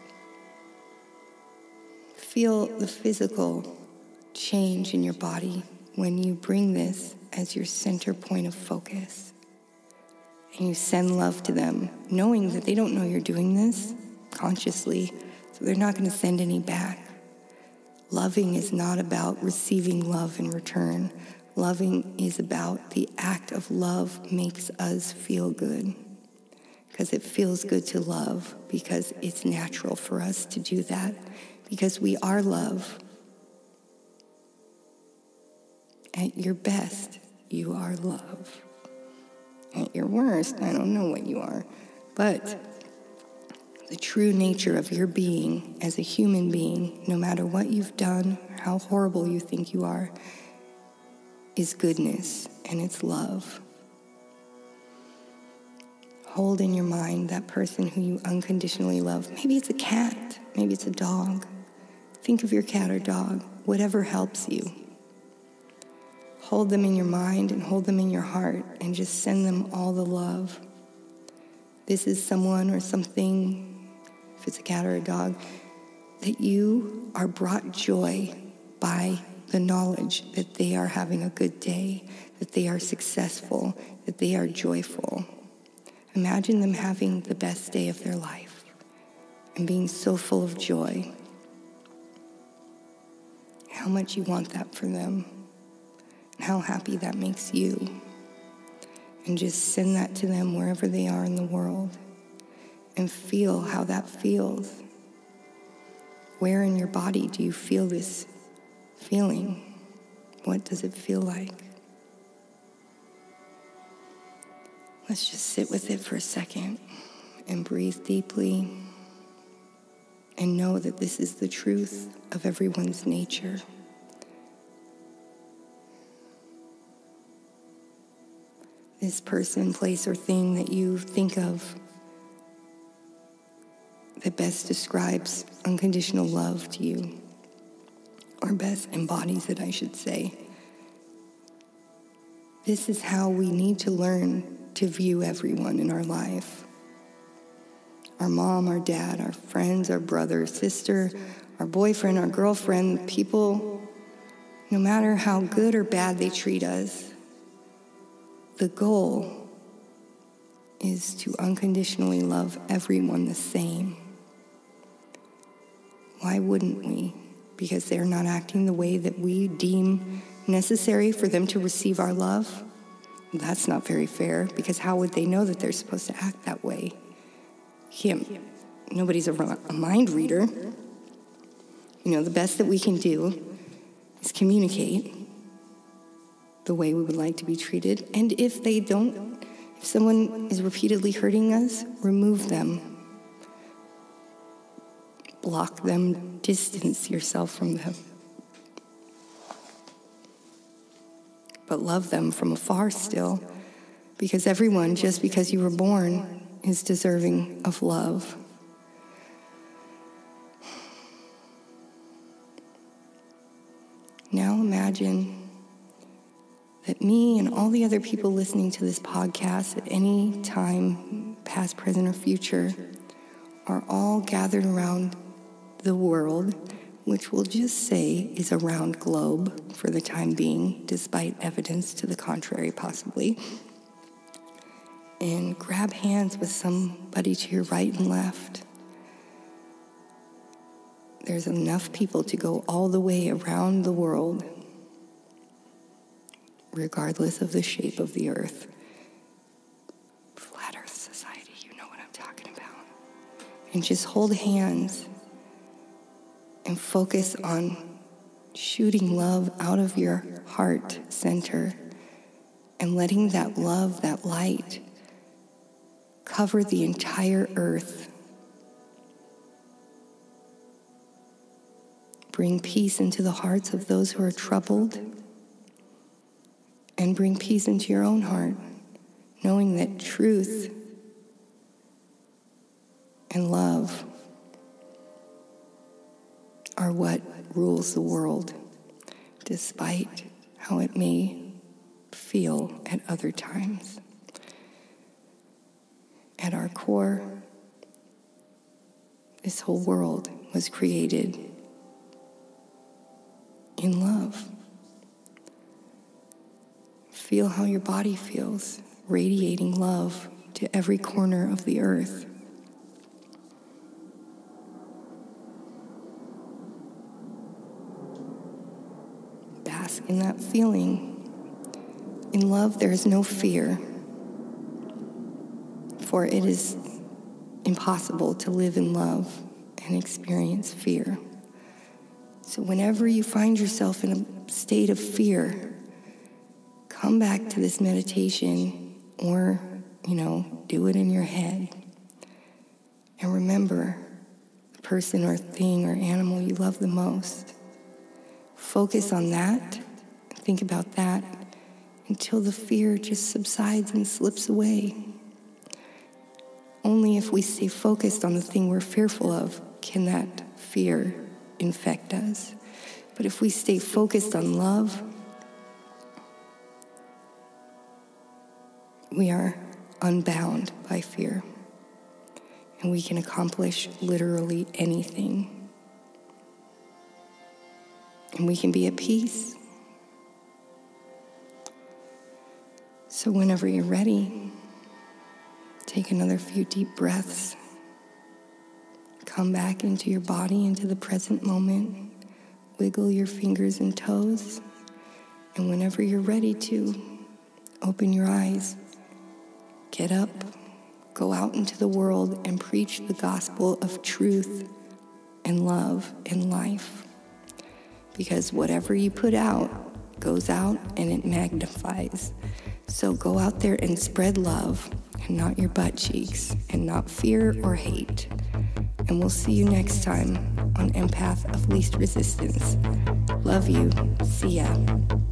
Feel the physical change in your body when you bring this as your center point of focus. And you send love to them, knowing that they don't know you're doing this consciously, so they're not going to send any back. Loving is not about receiving love in return. Loving is about the act of love makes us feel good. Because it feels good to love, because it's natural for us to do that, because we are love. At your best, you are love. At your worst, I don't know what you are, but the true nature of your being as a human being, no matter what you've done, how horrible you think you are, is goodness, and it's love. Hold in your mind that person who you unconditionally love. Maybe it's a cat, maybe it's a dog. Think of your cat or dog, whatever helps you. Hold them in your mind and hold them in your heart and just send them all the love. This is someone or something, if it's a cat or a dog, that you are brought joy by the knowledge that they are having a good day, that they are successful, that they are joyful. Imagine them having the best day of their life and being so full of joy. How much you want that for them. And how happy that makes you. And just send that to them wherever they are in the world. And feel how that feels. Where in your body do you feel this feeling? What does it feel like? Let's just sit with it for a second and breathe deeply and know that this is the truth of everyone's nature. This person, place, or thing that you think of that best describes unconditional love to you, or best embodies it, I should say. This is how we need to learn to view everyone in our life. Our mom, our dad, our friends, our brother, sister, our boyfriend, our girlfriend, people, no matter how good or bad they treat us, the goal is to unconditionally love everyone the same. Why wouldn't we? Because they're not acting the way that we deem necessary for them to receive our love? That's not very fair, because how would they know that they're supposed to act that way? Can't, nobody's a, a mind reader. You know, the best that we can do is communicate the way we would like to be treated. And if they don't, if someone is repeatedly hurting us, remove them. Block them, distance yourself from them. But love them from afar still, because everyone, just because you were born, is deserving of love. Now imagine that me and all the other people listening to this podcast at any time, past, present, or future, are all gathered around the world, which we'll just say is a round globe for the time being, despite evidence to the contrary, possibly. And grab hands with somebody to your right and left. There's enough people to go all the way around the world, regardless of the shape of the earth. Flat Earth Society, you know what I'm talking about. And just hold hands and focus on shooting love out of your heart center and letting that love, that light, cover the entire earth. Bring peace into the hearts of those who are troubled, and bring peace into your own heart, knowing that truth and love are what rules the world, despite how it may feel at other times. At our core, this whole world was created in love. Feel how your body feels, radiating love to every corner of the earth. Bask in that feeling. In love, there is no fear, for it is impossible to live in love and experience fear. So whenever you find yourself in a state of fear, come back to this meditation, or, you know, do it in your head. And remember the person or thing or animal you love the most. Focus on that, think about that, until the fear just subsides and slips away. Only if we stay focused on the thing we're fearful of can that fear infect us. But if we stay focused on love, we are unbound by fear, and we can accomplish literally anything. And we can be at peace. So whenever you're ready, take another few deep breaths. Come back into your body, into the present moment. Wiggle your fingers and toes. And whenever you're ready to, open your eyes. Get up, go out into the world and preach the gospel of truth and love and life. Because whatever you put out goes out and it magnifies. So go out there and spread love, and not your butt cheeks, and not fear or hate. And we'll see you next time on Empath of Least Resistance. Love you. See ya.